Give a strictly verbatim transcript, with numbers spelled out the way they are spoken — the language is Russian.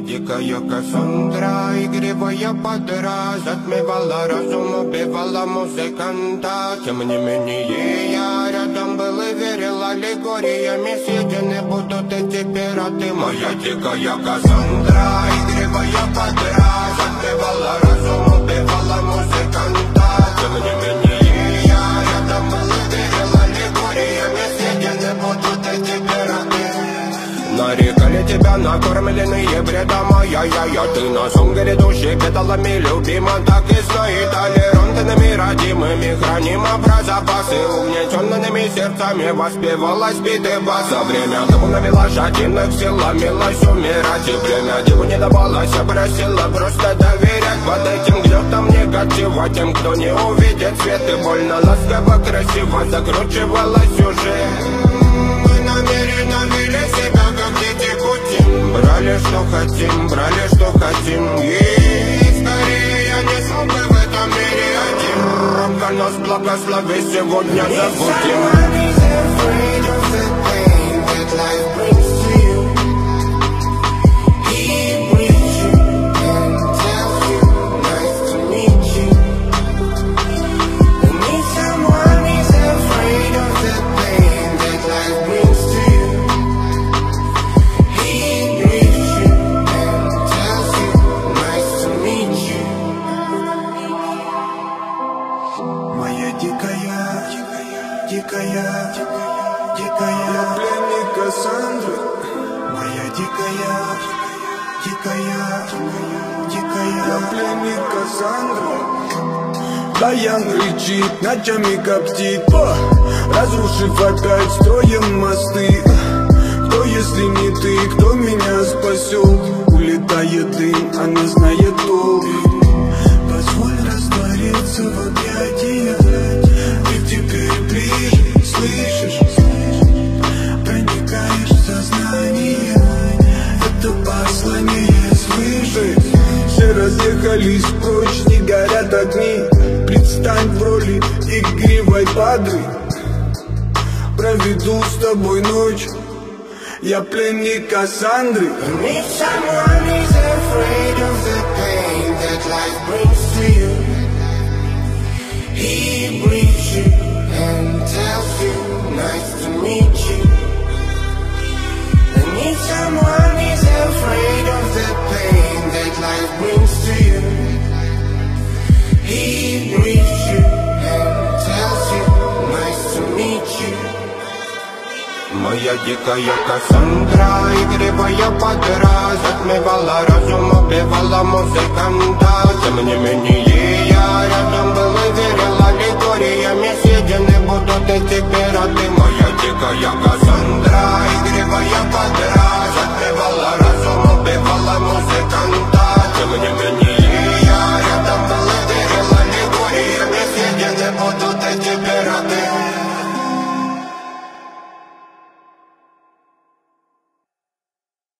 дикая Кассандра, игривая подра, затмевала разум, убивала музыканта. Тем не менее я рядом был и верил аллегориями, съедены будут эти пираты. Моя дикая Кассандра, игривая подра, затмевала разум, убивала музыканта. Тем не менее я рядом был и верил аллегориями, съедены будут эти пираты. Нарекали тебя накормленные бредом, я-я-я, ты на сон грядущий педалами любима. Так и знай, толерантными родимыми храним про запасы, угнетенными сердцами воспевалась биты баса. Время тому навела жадинных сил, ломилась умирать, и время деву не давалось, а просила просто доверять. Под этим гнетом негатива тем, кто не увидит свет, и больно ласково красиво закручивалась уже. Мы намеренно вели себя как дети Путин, брали что хотим, брали что хотим. И скорее я не смог бы в этом мире один. Ромка нас благослови, сегодня забудем. Дикая, дикая, дикая, пленник Кассандры. Моя дикая, дикая, дикая, пленник Кассандры. Даян рычит, ночами коптит, разрушив опять строем мосты. Кто, если не ты, кто меня спасет? Улетает дым, она знает толк. Позволь раствориться в объятиях. Ты теперь ближе, слышишь? Проникаешь в сознание. Это послание слышишь? Все разъехались прочь, не горят огни. Предстань в роли игривой падры. Проведу с тобой ночь. Я пленник Кассандры. If someone is afraid of the pain that life brings to you, he breathes you and tells you, nice to meet you. And if someone is afraid of the pain that life brings to you, he breathes you and tells you, nice to meet you. Моя дикая Кассандра, игривая подра, затмевала разум, убивала музыканта. Тем не менее я рядом был и верил аллегориями, съедены будут эти пираты. Моя дикая Кассандра, игривая подра.